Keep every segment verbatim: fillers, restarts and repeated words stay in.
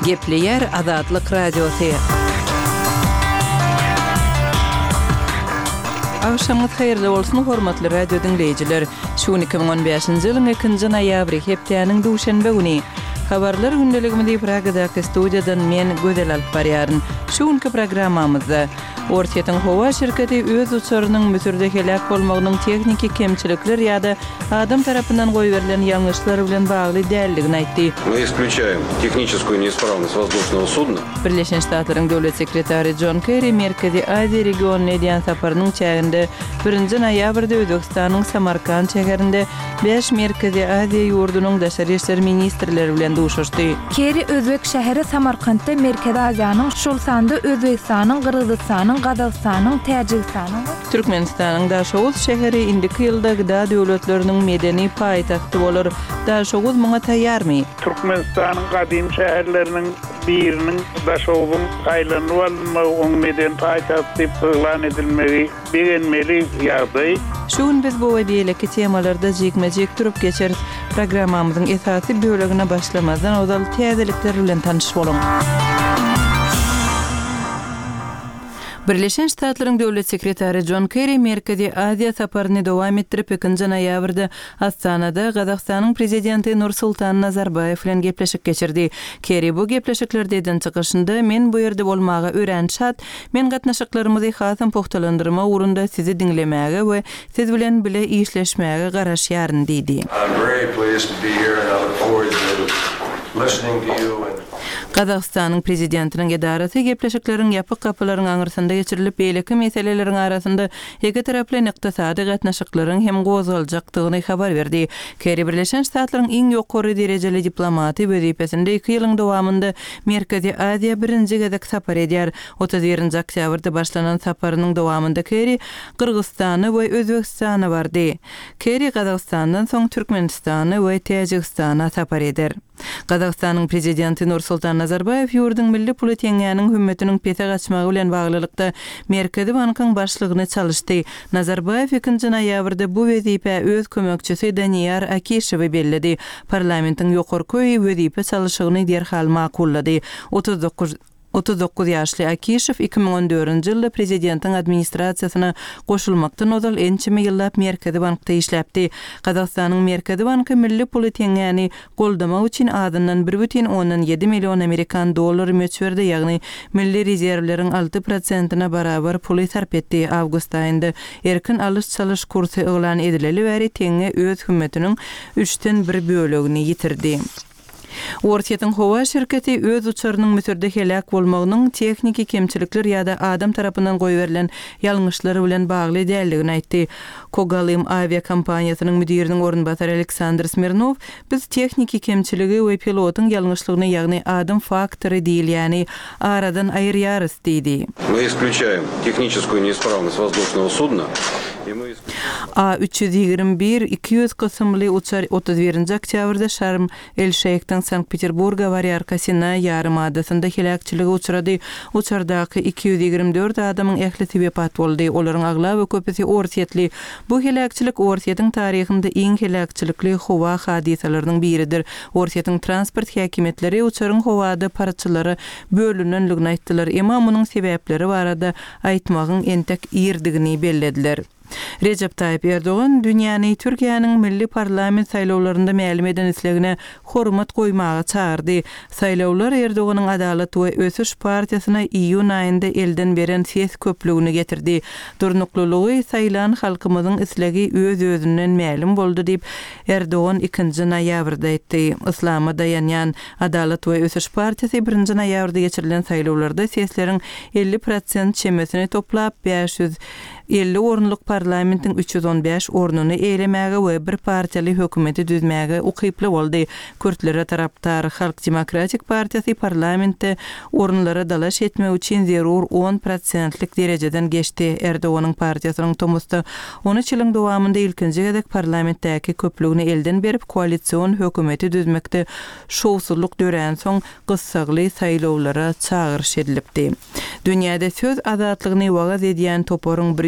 Gepleyer Azatlyk Radiosu. Akşamınız hayırlı olsun hormatly radio dinleyijiler. Şu iki bin on beşinji ýylyň ikinji noýabry hepdeniň duşanbe güni. Habarlar gündeligimizde Pragadaky studiýadan men Gözel alyp barýaryn. Şuňky programmamyzda Ortiýetiň howa şirketi öz uçurynyň mütürde helak bolmagynyň tekniki kemçilikler ýa-da adam tarapyndan goýberilen ýalňyşlar bilen bagly däldigini aýtdy. Мы исключаем техническую неисправность воздушного судна. Birleşen Ştatlaryň döwlet sekretary John Kerry Merkezi Aziýa regionuny edýän saparynyň çäginde birinji noýabrda Özbekistanyň Samarkand şäherinde beş Merkezi Aziýa ýurdunyň daşary işler ministrleri bilen duşuşdy. Kerry Özbek şäheri Samarkandda Merkezi Aziýanyň şol sanda Özbekistanyň, Kyrgyzstanyň, Gazagstanyň, Täjikistanyň, Türkmenistanyň Daşoğuz şäheri indiki ýylda gyda döwletleriniň medeni paýtagty bolar. Daşoğuz muňa taýýarmy? Türkmenistanyň gadim şäherleriniň biriniň Daşoğuz'un aýlanyp alınmagy medeni paýtagty elan edilmegi beğenmeli ýagdaý. Şuň biz bu wedeleki temalarda jekmejek turup geçeriz. Programmamyzyň esasy bölegine başlamazdan ozal täzelikler bilen tanyş bolun. Birleşen Ştatlaryň döwlet sekretary John Kerry Merkezi Aziýa saparyny dowam etdirip ikinji noýabrda Astanada Gazagstanyň prezidenti Nursultan Nazarbayew bilen gepleşik geçirdi. Kerry bu gepleşiklerden çykyşynda men bu ýerde bolmaga öýrenşat, men gatnaşyklarymyzy hasam pogtalandyrma urunda sizi dinlemäge we siz bilen bile işleşmäge garaşýaryn diýdi. I'm very pleased to be here and I look forward to listening to you and Gazagstanyň prezidentiniň edarasy gepleşiklerin ýapyk kapylaryň aňyrsynda geçirilip beýleki meseleleriň arasynda iki taraply ykdysady gatnaşyklaryň hem gozaljakdygyny habar berdi. Kerry Birleşen Ştatlaryň iň ýokary derejeli diplomaty wezipesinde iki ýylyň dowamında Merkezi Aziýa birinji gezek sapar edýär. otuz birinji oktýabrda başlanan saparynyň dowamında Kerry Kyrgyzstany we Özbekistany bardy. Kerry Gazagstandan soň Türkmenistany we Täjikistana sapar eder. Gazagstanyň prezidenti Nursultan Nazarbayew ýurdun milli politiýanyň hümmetiniň pete gaçmagy bilen baglylykda Merkezi Bankyň başlygyny çalyşdy. Nazarbayew ikinji noýabrda bu wezipe öz kömekçisi Danyar Akishewi bellidi. Parlamentiň ýokarky wezipe çalyşygyny derhal makullady. otuz dokuz otuz dokuz ýaşly Akishew iki bin on dördünji ýylda prezidentiň administrasiýasyna goşulmakdan ozal ençime ýyllap Merkezi Bankda işläpdi. Gazagstanyň Merkezi Banky milli politiýanyny goldamak üçin adyndan bir butun onuň ýedi million Amerikan dollary möçberdi, ýagny milli rezerwleriň alty prosentina barabar puly sarp etdi. Awgust aýynda erkin alış-çalyş kursy elan edileli bäri teňe öz hümmetiniň üçten bir bölegini ýitirdi. Ortiýetiň howa şirketi öz uçurynyň mütürde helak bolmagynyň tekniki kemçilikler ýa-da adam tarapyndan goýberilen ýalňyşlary bilen bagly däldigini aýtdy. Kogalim aviýa kompaniýasynyň müdiriniň orunbasary Aleksandr Smirnov, biz tekniki kemçiligi we pilotyň ýalňyşlygyny, ýagny adam faktory diýil, ýani aradan aýyrýarys diýdi. Мы исключаем техническую неисправность воздушного судна. A üç yüz ýigirme bir iki yüz kysymly uçar otuz birinji oktýabrda Şarm el-Şeyhden Sankt-Peterburga variarkasyna ýarym adasynda helakçylyga uçrady. Uçardaky iki yüz ýigirme dört adamyň ähli wepat boldy. Olaryň aglaby köpüsi ortiýetli. Bu helakçylyk ortiýetiň taryhynda iň helakçylykly howa hadisalarynyň biridir. Ortiýetiň transport häkimetleri uçaryň howada parçalary bölünenligini aýtdylar. Emma munyň sebäpleri barada aýtmagyň entek ýerdigini bellediler. Recep Tayyip Erdoğan dünýäni Türkiýanyň milli parlament saýlawlarynda mälim eden islegine hormat goýmagy çağırdy. Saýlawlar Erdoğanyň Adalet we Ösüş partiýasyna iýun aýynda elden beren ses köpligini getirdi. Durnuklulygy saýlan halkymyzyň islegi öz özünden mälim boldy diýip Erdoğan ikinji noýabrda aýtdy. Islama dayanýan Adalet we Ösüş partiýasy birinji noýabrda geçirilen saýlawlarda sesleriň elli prosent çemesini toplap beş yüz elli orunluk parlamentin üç yüz on beş ornuny eylemäge we bir partiýaly hökümeti düzmäge ukyply boldy. Kürtlere taraptar Halk Demokratik Partiýasy parlamentde orunlara dalaş etmek üçin zerur on prosentlik derejeden geçdi. Erdoğanyň partiýasynyň tomusda on üç ýylyň dowamında ilkinji gezek parlamentdäki köpligini elden berip koalisiýon hökümeti düzmekde şowsuzluk dören soň gyssagly saýlawlara çağırış edilipdi. Dünýäde söz azatlygyny wagaz edýän toporyň bir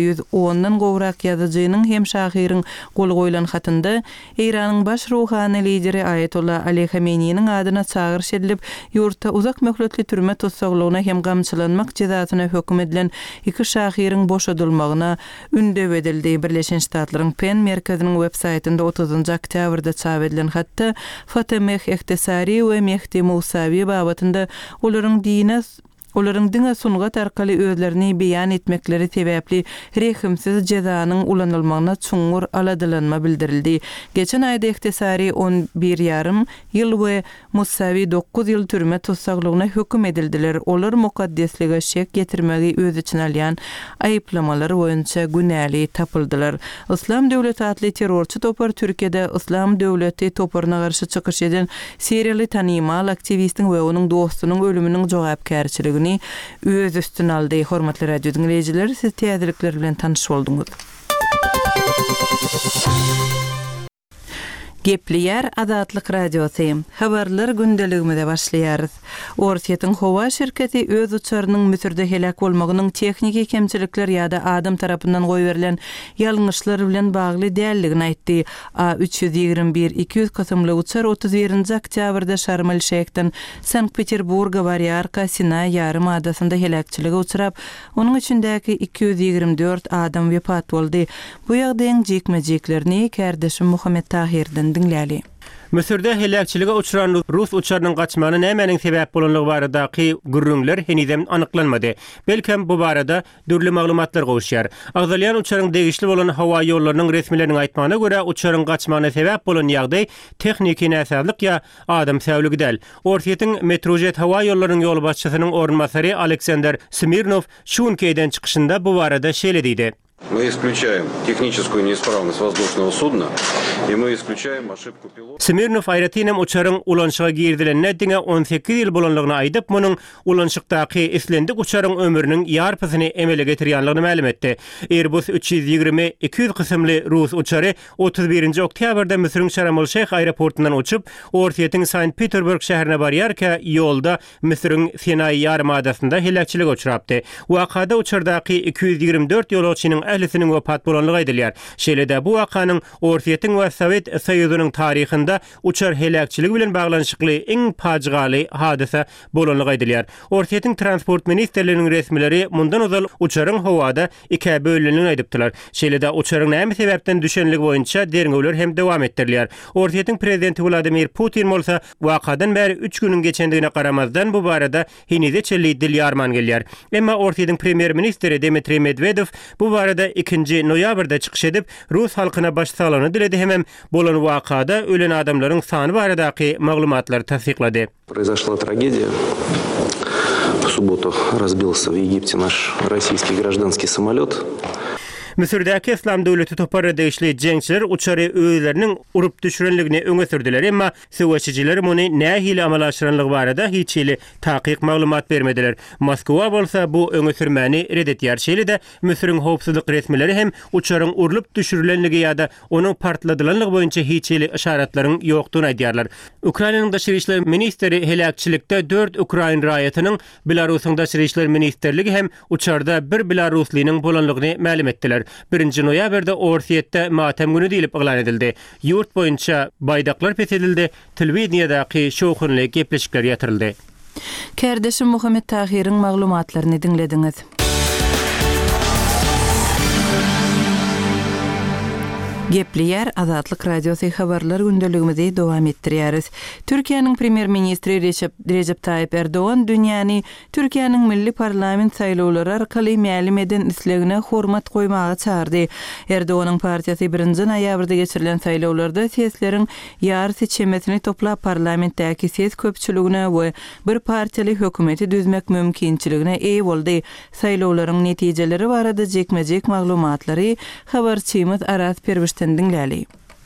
yüz ondan gowrak ýazyjynyň hem şahyryň gol goýulan hatynda Iranyň baş ruhany lideri Ayetullah Ali Khamenei'niň adyna çagyryş edilip, ýurtda uzak möhletli türme tutsaglygyna hem gamçylanmak cezasyna hökm edilen iki şahyryň boşadylmagyna ündep edildi. Birleşen Ştatlaryň Penn merkeziniň websaytynda otuzynjy oktýabrda çap edilen hatda Fatema Ihtisari we Mehdi Musawi babatynda olaryň dine Olaryň diňe sungat arkaly özlerini beýan etmekleri sebäpli rehimsiz jezanyň ulanylmagyna çuňur aladylanma bildirildi. Geçen aýda Ihtisari on bir ýarym ýyl we Musawi dokuz ýyl türme tutsaglygyna hökm edildiler. Olar mukaddeslige şek getirmegi öz için alýan aýyplamalar boýunça günäli tapyldylar. Islam döwleti atly terrorçy topar Türkiýede Islam döwleti toparyna garşy çykyş eden seriýaly tanymal aktivistiň we onuň dostunyň ölüminiň jogapkärçiligini öz üstüne aldı. Hormatly radio dinleyijiler, siz täzelikler bilen tanış bolduňuz. Gepli ýer Azatlyk radiosi. Habarlar gündeligimizde başlaýarys. Orsiýetiň howa şirketi öz uçarynyň Misirde helak bolmagynyň tehnik kemçilikler ýa-da adam tarapyndan goýberilen ýalňyşlar bilen bagly dälligini aýtdy. A üç yüz ýigirme bir iki yüz kasymly uçar otuz birinji oktýabrda Şarm el-Şeyhden Sankt-Peterburga barýarka Sinay ýarym adasynda helakçylyga uçrap, onuň içindäki iki yüz ýigirme dört adam wepat boldy. Bu ýagdaýyň jekmejeklerini kardeşim Muhammed Tahirden dinläli. Misirde helakçylyga uçuran Rus uçarynyň gaçmagyna nämening sebäp bolanlygy baradaky gürrüňler henizem anyklanmady. Belkem bu barada dürli maglumatlar gowşýar. Agdalyan uçaryň degişli bolan hawa ýollarynyň resmileriniň aýtmagyna görä, uçaryň gaçmagyna sebäp bolan ýagdaý texniki näsärlik ýa adam säwligi däl. Orsiýetiň Metrojet hawa ýollarynyň ýol başçysynyň ornmasary Aleksandr Smirnov şunkeyden çykyşynda bu barada şeýle diýdi. Мы исключаем техническую неисправность воздушного судна, и мы исключаем ошибку пилота. Smirnov aýratynam uçaryň ulanşyga girdilenine diňe on sekiz ýyl bolanlygyny aýdyp, munyň ulanşykdaky islendik uçaryň ömrüniň ýarpysyny emele getirýänligini ma'lum etdi. Airbus üç yüz ýigirme iki yüz kysymly Rus uçary otuz birinji oktýabrda Misiriň Şarm el-Şeyh aeroportundan uçup, Orsiýetiň Sankt-Peterburg şäherine barýarka ýolda Misiriň Sinay ýarymadasyna helakçylyga uçurapdy. Wakada uçardaky iki yüz ýigirme dört ýolagçynyň ählisiniň wepat bolanlygy aýdylýar. Şeýle-de bu wakanyň Orsiýetiň we Sowet Soýuzynyň taryhynda uçar helakçyligi bilen baglanşykly iň pajygaly hadisa bolanlygy aýdylýar. Orsiýetiň transport ministrliginiň resmileri mundan uzal uçaryň howada iki bölünýänligini aýdypdylar. Şeýle-de uçaryň näme sebäpden düşenligi boýunça derňewler hem dowam etdirilýär. Orsiýetiň prezidenti Vladimir Putin bolsa wakadan bäri üç günüň geçendigine garamazdan bu barada hinize çelli dil ýarman gelýär. Emma Orsiýetiň premier ministri Dmitri Medvedev bu barada ikinji noýabrda çykyş edip Rus halkyna başsaglygyny diledi, hemem bolan wakada ölen adamlaryň sany baradaky maglumatlary tasdiklady. Произошла трагедия. В субботу разбился в Египте наш российский гражданский самолет. Misir'däki İslam döwleti toparda işli jeňçiler uçary öýleriniň urup düşürenligini öňe sürdiler, emma söwüşçiler muny nähili amalaşyranlygy barada hiç ýyly takyk maglumat bermediler. Moskwa bolsa bu öňe sürmäni redetýär. Şeýle-de Misiriň howpsuzlyk resmileri hem uçaryň urup düşürilenligi ýa-da onuň partladylanlygy boýunça hiç ýyly işaratlaryň ýokdugyny aýdýarlar. Ukrainanyň daşary işler ministri helakçylykda dört Ukrain raýatynyň Belarusyň daşary işler ministerligi hem uçarda bir Belaruslynyň bolanlygyny ma'lum etdiler. birinji noýabrda Orsiýetde matem güni diýilip elan edildi. Ýurt boýunça baýdaklar pesedildi, telewiziýadaky şowhunly gepleşikler ýatyryldy. Kardeşim Muhammed Tahir'in maglumatlaryny dinlediňiz. Gepli ýer Azatlyk radiosi habarlar gündeligimizi dowam etdirýäris. Türkiýanyň premier ministri Recep, Recep Tayyip Erdoğan dünýäni Türkiýanyň milli parlament saýlawlary arkaly ma'lum eden islegine hormat goýmagy çağırdy. Erdoğanyň partiýasy birinji noýabrda geçirilen saýlawlarda sesleriň ýar seçilmesini toplap parlamentdäki ses köpçüligine we bir partiýaly hökümeti düzmek mümkinçiligine eý boldy. Saýlawlaryň netijeleri barada jekmejek maglumatlary habarçymyz Aras Perwişden dinläli.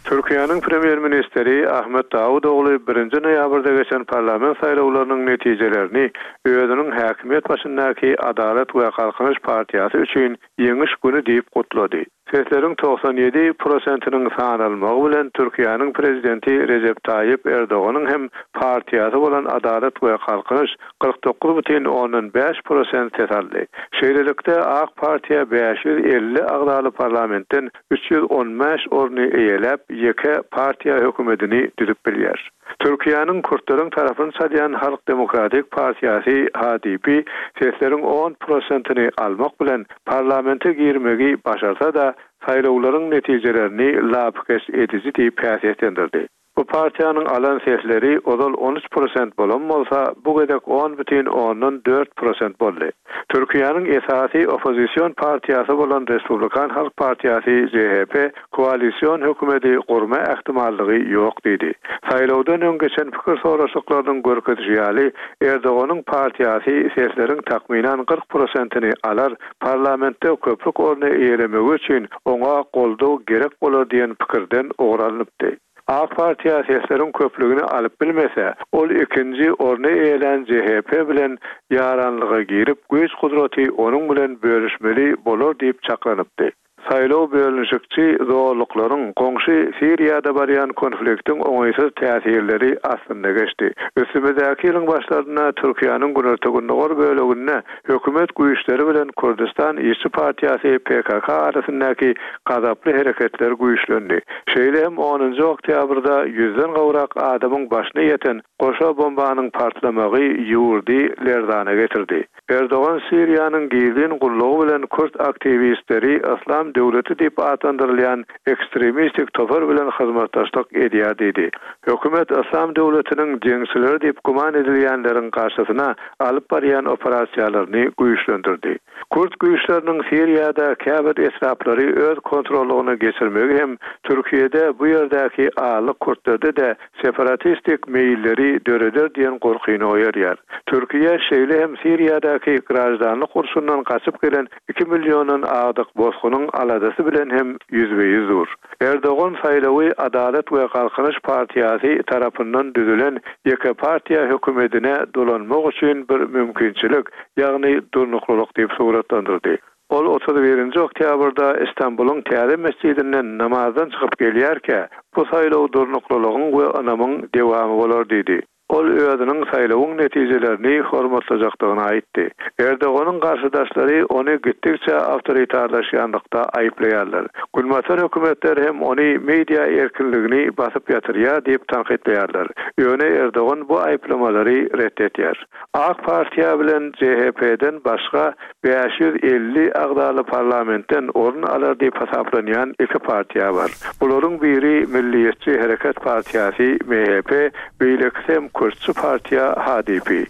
Türkiýanyň Premier Ministeri Ahmet Davutoğlu birinji noýabrda geçen parlament saýlawlarynyň netijelerini özüniň häkimiýet başyndaky Adalet we Kalkınış Partiýasy üçin ýeňiş güni diýip gutlady. Sesleriň doksan ýedi prosentynyň sanalmagy bilen Türkiýanyň prezidenti Recep Tayyip Erdoğanyň hem partiýasy bolan Adalet we Kalkınış kırk dokuz buçuk on beş prosent ses aldy. Şeýlelikde AK Partiýa beş yüz elli agdaly parlamentden üç yüz on beş orny eýelep ýeke partiýa hökümetini düzüp bilýär. Türkiýanyň Kurtlaryň tarapyn salýan Halk Demokratik Partiýasy H D P sesleriň on prosentyny almak bilen parlamente girmegi başarsa da saýlawlaryň netijelerini lapkes edici diýip päsýetlendirdi. Bu partiýanyň alan sesleri odal on üç prosent bolan bolsa, bu gedek on buçuk on dört prosent boldy. Türkiýanyň esasy opozisiýon partiýasy bolan Respublikan Halk Partiýasy C H P koalisiýon hökümeti gurma ähtimallygy ýok diýdi. Saýlawdan öň geçen pikir soraşyklarynyň görkezişi ýaly Erdoğanyň partiýasy sesleriň takminan kırk prosentyny alar, parlamentde köplük orny eýelemegi üçin oňa goldaw gerek bolar diýen pikirden oğralanypdy. AK Partiýa sesleriň köplügini alyp bilmese, ol ikinji orny eýelen C H P bilen ýaranlyga girip, güýç gudraty onuň bilen bölüşmeli bolar diýip çaklanypdy. Saýlaw bölünşikçi zorluklaryň goňşy Siriýada barýan konfliktiň oňaýsız täsirleri aslynda geçdi. Ösümdäki ýylyň başlaryna Türkiýanyň Güneydoğu böleginde hökümet güýçleri bilen Kurdistan Işçi Partiýasy P K K arasyndaky gazaply hereketler güýçlendi. Şeýle hem onuncu oktýabrda yüzden gowrak adamyň başyna ýeten goşa bombanyň partlamagy ýurdy lerdana getirdi. Erdoğan Siriýanyň giýdiň gullagy bilen Kurd aktivistleri Islam döwleti diýip atandyrylýan ekstremistik topar bilen hyzmatdaşlyk edýär diýdi. Hökümet Islam döwletiniň jeňçileri diýip guman edilýänleriň garşysyna alyp barýan operasiýalaryny güýçlendirdi. Kurd güýçleriniň Siriýada käbir esraplary öz kontrolugyna geçirmegi hem Türkiýede bu ýerdäki aly Kurtlarda da separatistik meýilleri döreder diýen gorkyny oýarýar. Türkiýe şeýle hem Siriýadaky grajdanlyk urşundan gaçyp gelen iki millionyň agdyk bozgunyň aladasy bilen hem yüzbe yüzdur. Erdoğan saýlawy Adalet we Kalkınış Partiýasy tarapyndan düzülen ýeke partiýa hökümetine dolanmak üçin bir mümkinçilik, ýagny durnuklyk diýip suratlandyrdy. Ol otuz birinji oktýabrda Istanbulyň Täze mescidinden namazdan çykyp gelýärke, bu saýlaw durnuklygyň we anamyň dewamy bolar diýdi. Ol özüniň saýlawyň netijelerini hormatlajakdygyny aýtdy. Erdoğanyň garşydaşlary ony gittikçe awtoritarlaşýanlykda aýplaýarlar. Gülmatar hökümetler hem ony media erkinligini basyp ýatyrýar diýip tanqidleýärler. Ýöne Erdoğan bu aýplamalary reddetýär. AK Partiýa bilen C H P'den başga beş yüz elli agdaly parlamentden orun alar diýip hasaplanýan iki partiýa bar. Bularyň biri Milliýetçi Hereket Partiýasy M H P, beýleki Kurtçu Partiýa H D P.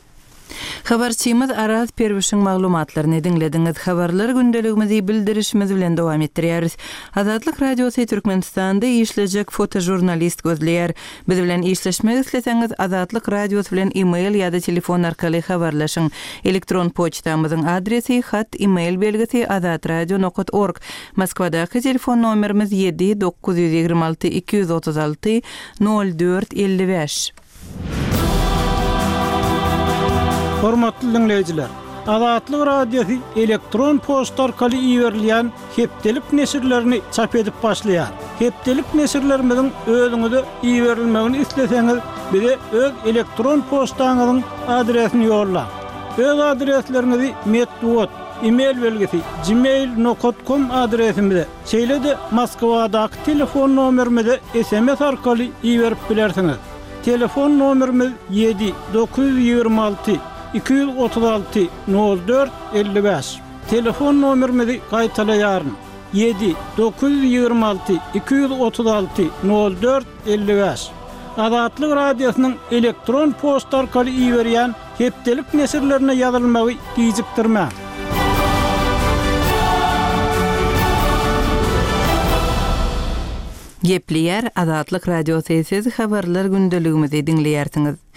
Habarçymyz Araz Perwişiň maglumatlaryny dinlediňiz. Habarlar gündeligimizi bildirişimiz bilen dowam etdirýäris. Azatlyk Radiosu Türkmenistanda işlejek fotojurnalist gözleýär. Biz bilen işleşmek isleseňiz Azatlyk Radiosu bilen e-mail ýa-da telefon arkaly habarlaşyň. Elektron poçtamyzyň adresi hat e-mail belgisi azatradio nokta org. Moskwadaky telefon nomerimiz yedi dokuz yüz ýigirme alty iki yüz otuz alty nol dört elli beş. Hormatly dinleyijiler, Azatlyk Radiosu elektron poçta arkaly iýerilýän hepdelik nesirlerini çap edip başlaýar. Hepdelik nesirlerimiziň özüňize iýerilmegini isleseňiz, bize öz elektron poçtaňyzyň adresini ýollar. Öz adreslerinizi metduat, e-mail belgisi gmail nokta com adresimize, şeýle-de Moskwadaky telefon nomerimize S M S arkaly iýerip bilersiňiz. Telefon nomerimiz yedi dokuz yüz ýigirme alty iki yüz otuz alty nol dört elli beş. Telefon nomerimizi gaýtalaýaryn. yedi dokuz yüz ýigirme alty iki yüz otuz alty nol dört elli beş. Azatlyk Radiosynyň elektron poçta arkaly iýerýän hepdelik nesirlerine ýazylmagy gijikdirme. Gepleýär Azatlyk Radiosu siz habarlar gündeligimizi dinleýärsiňiz.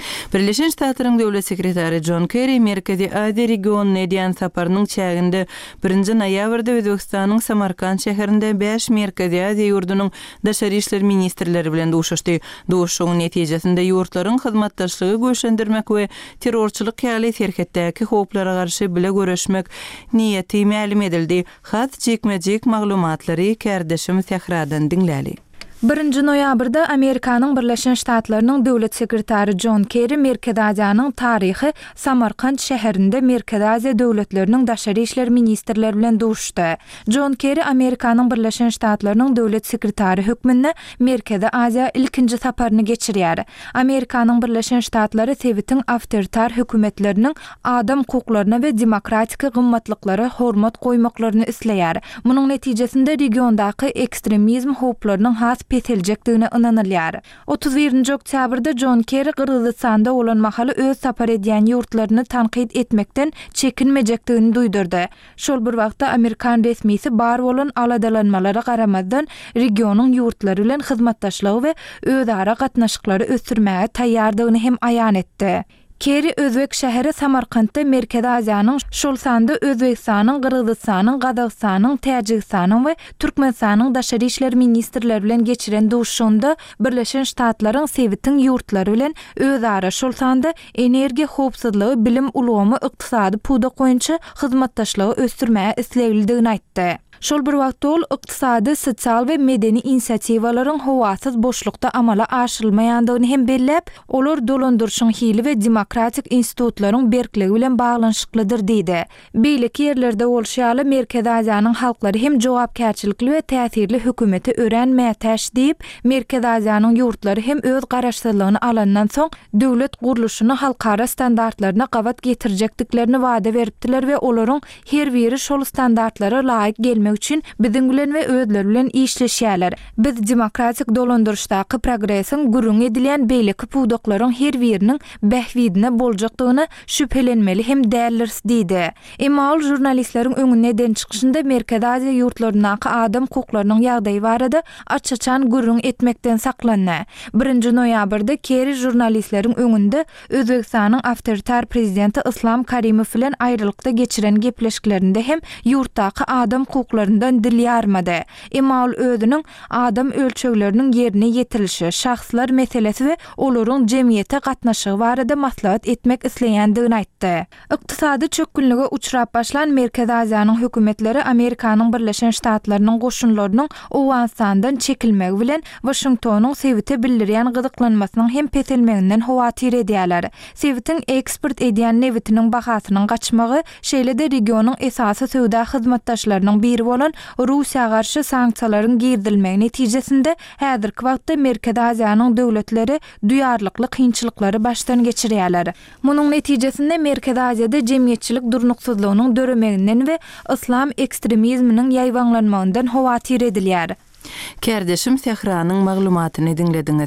Birleşen Ştatlaryň döwlet sekretary John Kerry Merkezi Aziýa regionuna edýän saparynyň çäginde birinji noýabrda Özbekistanyň Samarkand şäherinde beş Merkezi Aziýa ýurdunyň daşary işler ministrleri bilen duşuşdy. Duşuşyň netijesinde ýurtlaryň hyzmatdaşlygy göşendirmek we terrorçylyk ýaly serhetdäki howplara garşy bile göreşmek niýeti ma'lum edildi. Hat jekmejek maglumatlary kärdeşim Sehradan dinläli. birinji noýabrda Amerikanyň Birleşen Ştatlarynyň döwlet sekretary John Kerry Merkezi Aziýanyň taryhy Samarkand şäherinde Merkezi Aziýa döwletleriniň daşary işler ministrleri bilen duşdy. John Kerry Amerikanyň Birleşen Ştatlarynyň döwlet sekretary hökmünde Merkezi Aziýa ilkinji saparyny geçirýär. Amerikanyň Birleşen Ştatlary Sewitiň awtoritar hökümetleriniň adam hukuklaryna we demokratik gymmatlyklara hormat goýmaklaryny isleýär. Munyň netijesinde regiondaky ekstremizm howplarynyň has peteljekdigine ynanylýar. otuz birinji oktýabrda John Kerry Kyrgyzstanda bolan mahaly öz sapar edýän ýurtlaryny tanqid etmekden çekinmejekdigini duýdurdy. Şol bir wagtda Amerikan resmisi bar bolan aladalanmalara garamazdan regionyň ýurtlary bilen hyzmatdaşlygy we özara gatnaşyklary ösürmäge taýýardygyny hem aýan etdi. Kerry Özbek şäheri Samarkandda Merkezi Aziýanyň şol sanda Özbekistanyň, Kyrgyzstanyň, Gazagstanyň, Täjikistanyň we Türkmenistanyň daşary işler ministrleri bilen geçiren duşşunda Birleşen Ştatlaryň Sewitiň ýurtlary bilen özara şol sanda energiýa howpsuzlygy, bilim ulgamy, ykdysady puda goýunça hyzmatdaşlygy ösürmäge isleýildigini aýtdy. Şol bir wagtda ol ykdysady, sosial we medeni inisiatiwalaryň howasyz boşlukda amala aşyrylmaýandygyny hem bellep, olar dolandyrşyň hili we demokratik institutlaryň berkligi bilen baglanyşyklydyr diýdi. Beýleki ýerlerde bolşýaly Merkezi Aziýanyň halklary hem jogapkärçilikli we täsirli hökümeti örenmäge täş diýip, Merkezi Aziýanyň ýurtlary hem öz garaşsyzlygyny alandan soň döwlet guruluşyny halkara standartlaryna gawat getirjekdiklerini wada beripdiler we olaryň her biri şol standartlara laýyk gelmek üçün biziň bilen we özleri bilen işleşýärler. Biz demokratik dolandyrşdaky progresiň gurrun edilýän beýleki puwdaklaryň her biriniň behwidine boljakdygyna şüphelenmeli hem dällirs diýdi. Emal jurnalistleriň öňüne den çykyşynda Merkezi Aziýa ýurtlaryndaky adam hukuklarynyň ýagdaýy barada açaçan gurrun etmekden saklandy. birinji noýabrda Kerry jurnalistleriň öňünde Özbekistanyň awtoritar prezidenti Islam Karimow bilen aýrylykda geçiren gepleşiklerinde hem ýurtdaky adam hukuklaryny dilýärmedi. Emal özüniň adam ölçegleriniň ýerine ýetilişi, şahslar meselesi we olaryň jemgyýete gatnaşygy barada maslahat etmek isleýändigini aýtdy. Ykdysady çökünlige uçrap başlan Merkezi Aziýanyň hökümetleri Amerikanyň Birleşen Ştatlarynyň goşunlarynyň Owganstandan çekilmegi bilen Washingtonyň Sewite bildirýän gyzyklanmasynyň hem petelmeginden howatyr edýärler. Sewitiň ekspert edýän newitiniň bahasynyň gaçmagy şeýle-de regionyň esasy söwda hyzmatdaşlarynyň biri bolan Russiýa garşy sanksiýalaryň girdilmegi netijesinde häzirki wagtda Merkezi Aziýanyň döwletleri duýarlykly kynçylyklary başdan geçirýärler. Munyň netijesinde Merkezi Aziýada jemgyýetçilik durnuksyzlygynyň döremeginden we islam ekstremizminiň ýaýwanlanmagyndan howatyr edilýär. Kärdeşim Sehranyň maglumatyny dinlediňiz.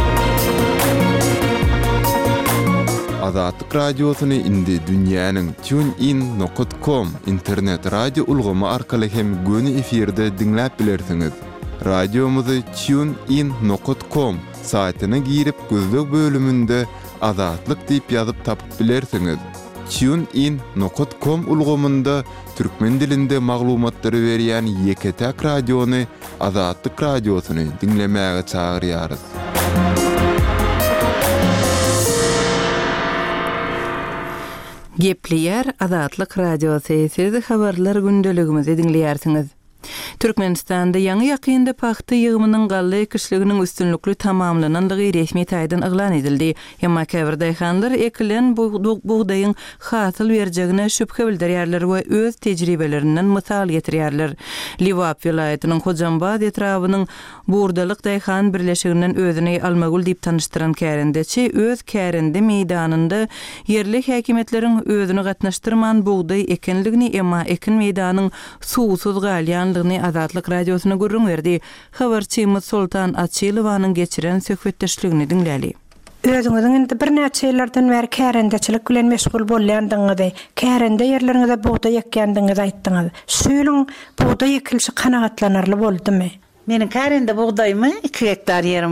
Azatlyk radiosyny indi dünýäniň TuneIn nokta com internet radio ulgamy arkaly hem göni efirde dinläp bilersiňiz. Radiomuzy TuneIn nokta com saýtyna girip gözlük bölümünde Azatlyk diýip ýazyp tapyp bilersiňiz. TuneIn nokta com ulgamynda türkmen dilinde maglumatlary berýän Ýeketäk radiony Azatlyk radiosyny dinlemäge çagyrýarys. Gepleýär Azatlyk radiosyny sesli habarlar gündeligimizi dinleýärsiňiz. Türkmenistanda ýangy ýakynda paxta ýygymynyň gally kişiliginiň üstünlükli tamamlananlygy resmi taýdan eglan edildi. Emma käbir daýhanlar ekilen buğdaýyň hasyl berjegine şüphe bildirýärler we öz tejribelerinden mysal getirýärler. Liwap vilayatynyň Hojambad etrawynyň buğdalyk daýhan birleşiginden özüni Almagul diýip tanıştyran kärendeçi öz kärende meýdanynda yerli häkimetleriň özüni gatnaşdyrman buğdaý ekenligini emma ekin meýdanyň suwsuz galýan Azatlyk radiosyna gurrun berdi. Habarçymyz Sultan Açylowanyň geçiren söhbetdeşligini dinläli. Özüňiziň indi bir näçe ýyllardan bäri kärendeçilik bilen meşgul bolýandyňyzy, kärende ýerleriňizde buğda ýekýändiňizi aýtdyňyz. Şuýlyň buğda ýekilişi kanagatlanarly boldymy? Meniň kärende buğdaýmy iki hektar ýerim bar.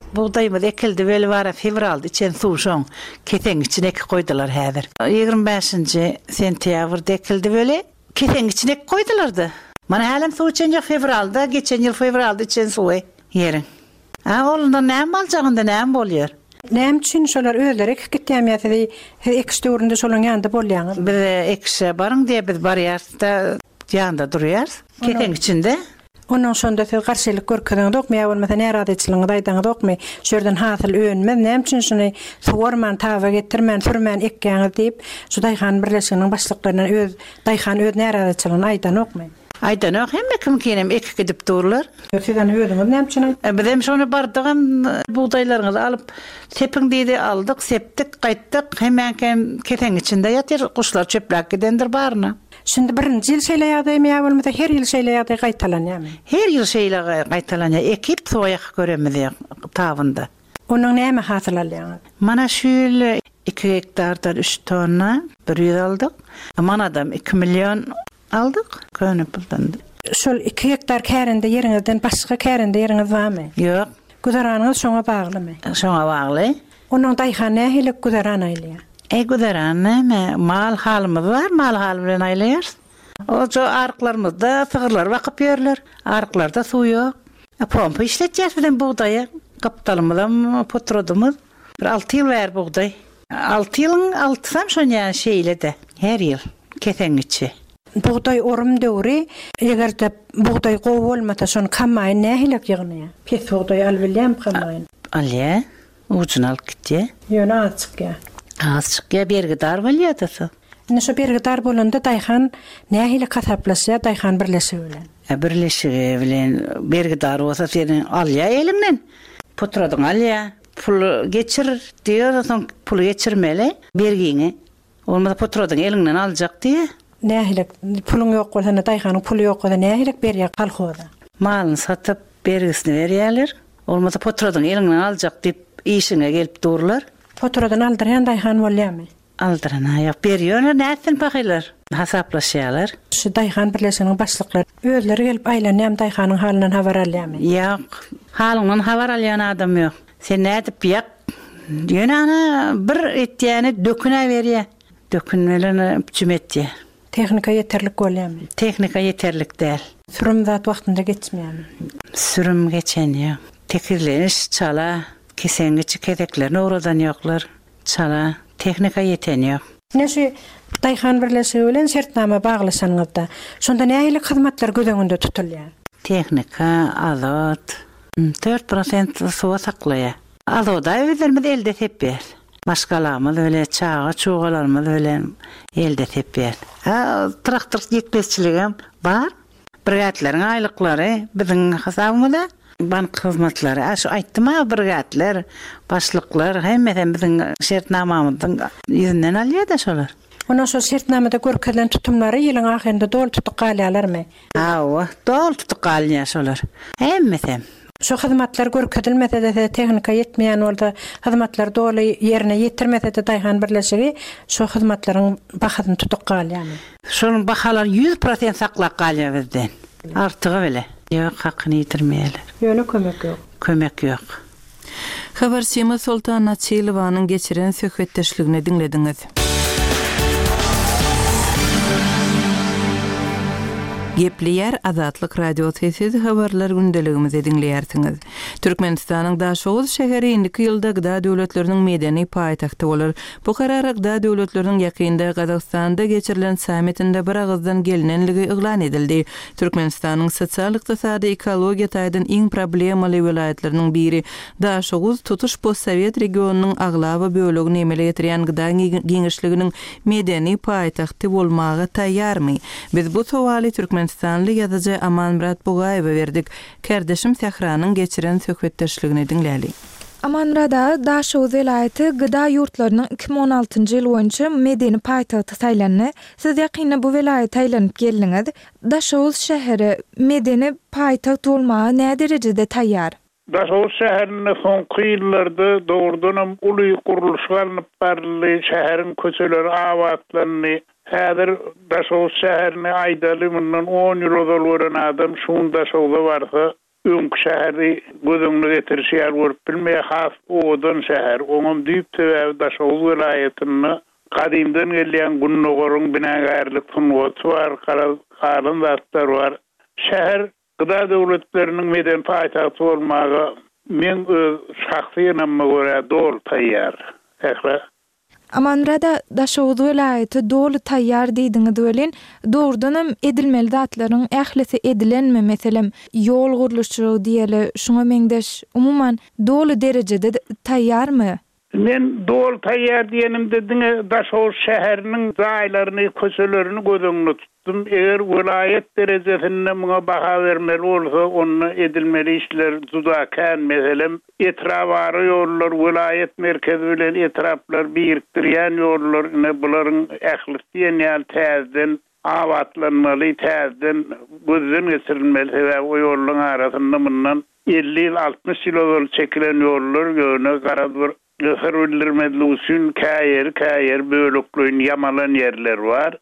Buğdaymız ekildi böyle var fevralda içen suğuşon keten içine koydular häzir. yigirme beşinci sentyabrda ekildi böyle keten içine koydulardı. Mana halam suw içen fevralda geçen yıl fevralda içen suwy yerin. Ha olunda näme aljagynda näme bolýar? Näme üçin şolar özleri gitýärdi? Ekstöründe şolaň ýanynda bolýan. Bir ekse barıň diýip biz barýarda ýanynda durýar. Keten içinde. Onun şonda siz garşylyk görkezdiňiz dokmy, ýa bolmasa näradyçylygyňy aýdaňyz dokmy? Şerden hasyl öňme, näme üçin şuny suwarman, tawa getirmän, sürmän ekkäňiz diýip, şu daýhan birleşiginiň başlyklaryna öz daýhan öz näradyçylygyny aýdan dokmy? Aýdan ok hemme kim kenem ek gidip durlar. Sizden öýdüňiz näme üçin? Bizim şonu bardygam buğdaylaryňyzy alyp sepiň diýdi aldyk, sepdik, gaýtdyk, hemen keten içinde ýatyr, kuşlar çöplek gidendir barna. Şimdi birinci yıl şeyleýärdi, ýa bolmasa her yıl şeyleýärdi gaýtalanýarmy? Her yıl şeyle gaýtalanýar. Ekip soýak göremiz tawynda. Onuň näme hasyl alýar? Mana şu ýyl iki hektardan üç tonna bir ýüz aldyk. Mana da iki milyon aldyk. Köňüp buldandy. Şol iki hektar kärinde ýeriňizden başga kärinde ýeriňiz barmy? Ýok. Güzaranyňyz şoňa baglymy? Şoňa bagly. Onuň daýhana helik güzaran aýlýar. E güzaran mal halymyz var, mal haly bilen aýlaýar. Ojo aryklarymyzda sygyrlar wakyp ýörler. Aryklarda suw ýok. E pompa işletýär bilen buğdaýy. Kapitalymyzdan potrodymyz. Bir alty ýyl bär buğday. alty ýylyň altysam şoňa şeýlede. Her ýyl keten içi. Buğday orum döwri, eger-de buğday gowy bolmasa şonu kamaýyn nähilek ýygnyň? Pes buğday alyp bilýän kamaýyn. Alýa, uçun alyp gitdi. Ýöne açykýa. Açykýa bergi dar bolýardy. Ine şu bergi dar bolanda daýhan nähile kasaplaşýar, daýhan birleşigi bilen. E birleşigi bilen bergi dar bolsa seni alýa elinden. Potradyň alýa, pul geçir diýer, soň pul geçirmeli bergiňi. Olmasa potradyň elinden aljak diýe. Nähile puluň ýok bolsa, daýhanyň puly ýok bolsa nähile berýär kalhoda. Malyny satyp bergisini berýärler. Olmasa potradyň elinden aljak diýip işine gelip durlar. Potradan aldyrýan daýhan bolýarmy? Aldyran ýok, berýär, näçin pahylar. Hasaplaşýarlar. Şu daýhan birleşiginiň başlyklary özleri gelip aýlanýar, daýhanyň halynyň habar alýarmy? Ýok, halynyň habar alýan adam ýok. Sen nädip ýak? Ýöne ana bir etýäni döküne berýär. Dökünmelerini biçimetdi. Tehnika yeterlik bolýarmy? Tehnika yeterlik däl. Sürüm zat wagtynda geçmeýärmi? Sürüm geçen ýok. Tekirleniş çala, kesengiçi kedeklerini oradan ýoklar. Çala, tehnika yeten ýok. Näşe daýhan birleşigi bilen şertnama baglyşanyňyzda, şonda nähili hyzmatlar gözeňinde tutulýar? Tehnika, azot, dört prosent suwa saklaýar. Azoda özlerimiz elde tepýär. Başgalarymyz öyle çağa, çugalarymyz öyle elde tepýär. Ha, traktor ýetmezçiligim bar. Brigatleriň aýlyklary biziň hasabymyzda bank hyzmatlary, aşu aýtdym, brigatlar, başlyklar hemmeden biziň şertnamamyzyň ýüzünden alýar-da şolar. Ona şu şertnamada görkezlen tutumlary ýylyň ahyrynda dol tutup galýarlarmy? Hawa, dol tutup galýar şolar. Hemmeden. Şu hyzmatlar görkezilmese de tehnika yetmeýän bolsa, hyzmatlar doly ýerine ýetirmese de daýhan birleşigi şu hyzmatlaryň bahasyny tutup galýarmy? Şonuň bahalar yüz prosent saklap galýar bizden. Artygy bile. Ýok, hakyny ýitirmeýärler. Ýöne kömek ýok. Kömek ýok. Habarçyma Sultan Naçylowanyň geçiren söhbetdeşligini dinlediňiz. Gepleýär Azatlyk radio sesi habarlar gündeligimizi dinleýärsiňiz. Türkmenistanyň Daşoğuz şäheri indiki ýylda gıda döwletleriniň medeni paýtagty bolar. Bu karar gıda döwletleriniň ýakynda Gazagstanda geçirilen sammitinde bir agızdan gelinenligi iglan edildi. Türkmenistanyň sosial-ykdysady ekologiýa taýdan iň problemaly welaýetleriniň biri Daşoğuz tutuş postsovet regionunyň aglaba bölegini emele getirýän gıda giňişliginiň medeni paýtagty bolmagy taýýarmy? Biz bu sowaly Türkmen Stanley ýazyjy Amanmurat Bugaýewa berdik. Kardeşim Sahranyň geçiren söhbetdeşligini dinläli. Amanrada Daşoğuz welaýaty gıda ýurtlarynyň iki bin on altyncy ýyl boýunça medeni paýtagty saýlandy. Siz ýakynda bu welaýat taýlanyp geldiňiz. Daşoğuz şäheri medeni paýtagt bolmagy näme derejede taýýar? Daşoğuz şäherine soňky ýyllarda dogrudan uly guruluşlar alınıp barly şäheriň köçeleri awatlandy. Häzir Daşoğuz şäherine aýdaly mundan on ýyl ozal bolan adam şuň Daşoğuzda barsa öňkü şäheri gözüňe getirýär bolup bilmeýär has odan şäher. Oňam diýip täwä Daşow welaýatyny kadimden gelýän Gunnogorun binagärlik sunwaty bar, garyn zatlar bar. Şäher gyda döwletleriniň meden paýtagty bolmagy men şahsy ýanama görä dol taýýar. Ähli Amanrada Daşowdy welaýaty dolu taýýar diýdiňiz welin, dogrudanam edilmeli zatlaryň ählisi edilenme, meselem ýol guruluşy diýeli, şuňa meňdeş umuman dolu derejede taýýarmy? Men dol taýýar diýenimde diňe Daşow şäheriniň zaýlaryny, köselerini gözüňde tutdum. Eger welaýat derejesinde muňa baha bermeli bolsa, onu edilmeli işler juda kän. Meselem etrafary ýollar, welaýat merkezi bilen etraflar birikdirýän ýollar, ne bularyň ählisi ýa-ni täzeden awatlanmaly, täzeden gözden geçirilmeli we o ýollaryň arasynda mundan elli altmış ýyl çekilen ýollar ýöne garadyr. Hırvılırmedli usun kayır kayır bölüklüğün yamalan yerler var.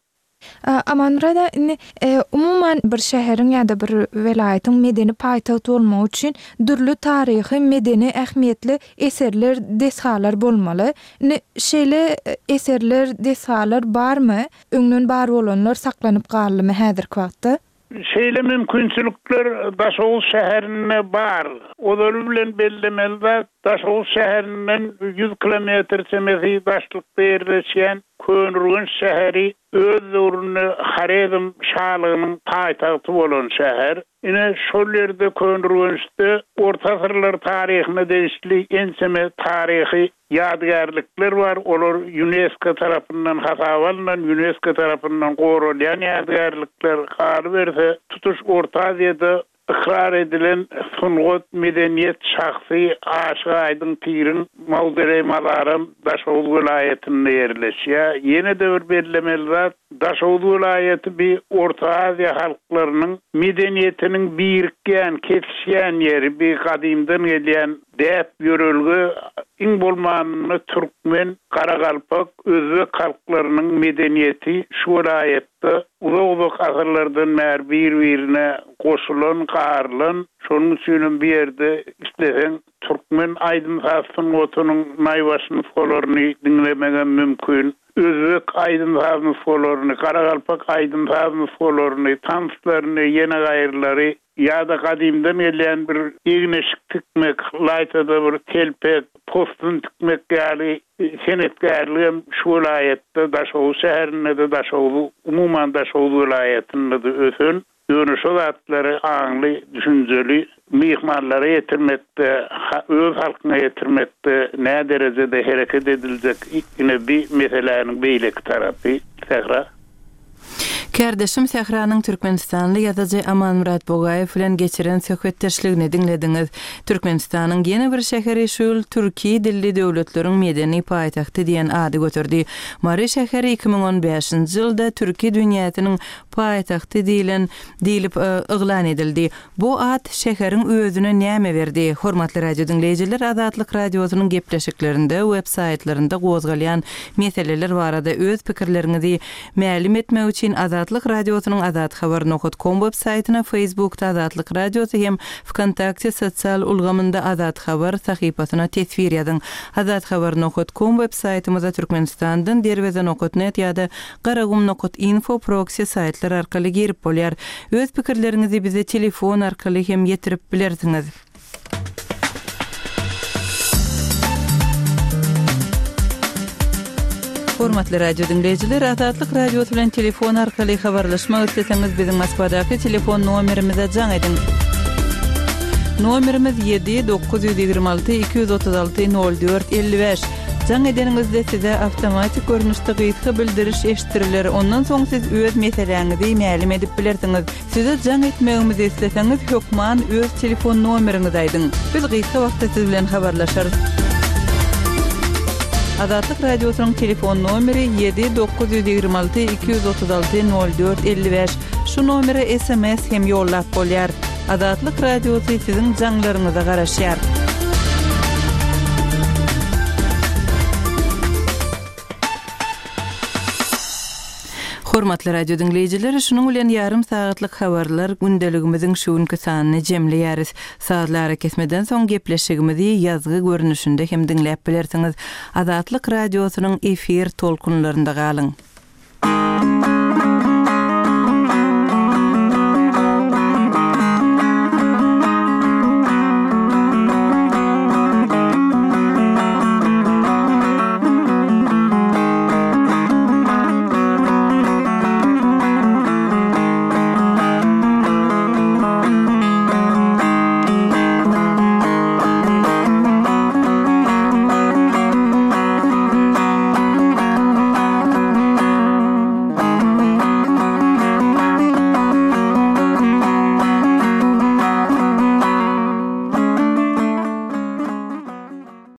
Amanrada e, umuman bir şäheriň ýa-da bir welaýatyň medeni paýtagy bolmagy üçin dürli taryhy, medeni ähmiýetli eserler, deshalar bolmaly. Ne şeýle eserler, deshalar barmy? Öňden bar bolanlar saklanyp galdymy häzirki wagtda? Şeýle mümkinçilikler Daşow şäherine bar. Olar bilen bellemeli Daşow şäherinden yüz kilometr çemesi daşlykda ýerleşýän Könrüň şäheri öz uruny Haredim şalygynyň paýtagty bolan şäher. Ine şol ýerde Könrüňde orta asyrlar taryhyna degişli enseme taryhy ýadgarlyklar bar. Olar UNESCO tarapyndan hasap alynan, UNESCO tarapyndan gorulýan ýadgarlyklar gary berse tutuş Orta Aziýada ikrar edilen sungat medeniyet şahsy Aşyk Aýdyň pirin Mawdere Malaram Daşow welaýatynda ýerleşýär. Ýene de bir bellemeli zat Daşow welaýaty bir Orta Aziýa halklarynyň medeniyetiniň birikýän, kesişýän ýeri, bir kadimden gelýän däp ýörelgi iň bolmanyny türkmen, garagalpak, özbek halklarynyň medeniyeti şu welaýatda uzak asyrlardan bäri bir-birine goşulan, garlan, şonuň üçin bir ýerde islesen türkmen Aýdym Hasanyň otunyň naýbaşyny folaryny dinlemegen mümkin. Özbek Aýdym Hasanyň folaryny, garagalpak Aýdym Hasanyň folaryny, tanslaryny, ýene gaýrlary ýa-da kadimden gelýän bir ýegneşik tikmek, laýtada bir telpek, postun tikmek ýaly senetgärligem şu welaýatda Daşow şäherinde de Daşow umuman Daşow welaýatynda da ösün. Ýöne şo zatlary aňly, düşünjeli mihmanlara ýetirmekde, öz halkyna ýetirmekde nä derejede hereket ediljek ine bir meseleniň beýleki tarapy. Sähra Kardeşim Sähranyň Türkmenistanly ýazyjy Amanmurat Bogaýew bilen geçiren söhbetdeşligini diňlediňiz. Türkmenistanyň ýene bir şäheri şol Türki dilli döwletleriň medeni paýtagty diýen ady götürdi. Mary şäheri iki ming on beşinji ýylda Türki dünýäsiniň paýtagty diýilen diýilip yglan edildi. Bu ad şäheriň özüne näme berdi? Hormatly radio dinleýijiler, Azatlyk radiosynyň gepleşiklerinde, web saytlarynda gozgalýan meseleler barada öz pikirleriňizi ma'lum etmek üçin Azatlyk radiosynyň azat habar nokta com web saytyna, Facebookda Azatlyk radiosy hem Wkontakte sosial ulgamynda Azat habar sahypasyna tesvir ýazyň. azat habar nokta com web saytymyza Türkmenistandan derweze nokta net ýa-da garagum nokta info proxy saytlar arkaly girip bolýar. Öz pikirleriňizi bize telefon arkaly hem ýetirip bilersiňiz. Hormatly radio dinleyijiler, Azatlyk radiosu bilen telefon arkaly habarlaşmak isteseňiz biziň Moskwadaky telefon nomerimize jaň edin. Nomerimiz yedi dokuz yüz ýygrima alty iki yüz otuz alty nol dört elli beş. Jaň edeniňizde size awtomatik görnüşde gyýtgy bildiriş eşitiriler. Ondan soň siz öz meseleňizi ma'lum edip bilersiňiz. Size jaň etmegimizi isteseňiz hökman öz telefon nomeriňizi aýdyň. Biz gyýtgy wagtda siz bilen habarlaşarys. Azatlyk radiosynyň telefon nomeri yedi dokuz yüz ýygrima alty iki yüz otuz alty nol dört elli beş. Şu nomere S M S hem ýollap bolýar. Azatlyk radiosy siziň jaňlaryňyza garaşýar. Hormatly radio dinleyijiler, şunun bilen yarım saatlyk habarlar gündeligimiziň şuňky sanyny jemleýäris. Saatlara kesmeden soň gepleşigimizi ýazgy görnüşinde hem dinläp bilersiňiz. Azatlyk radiosynyň efir tolkunlarynda galyň.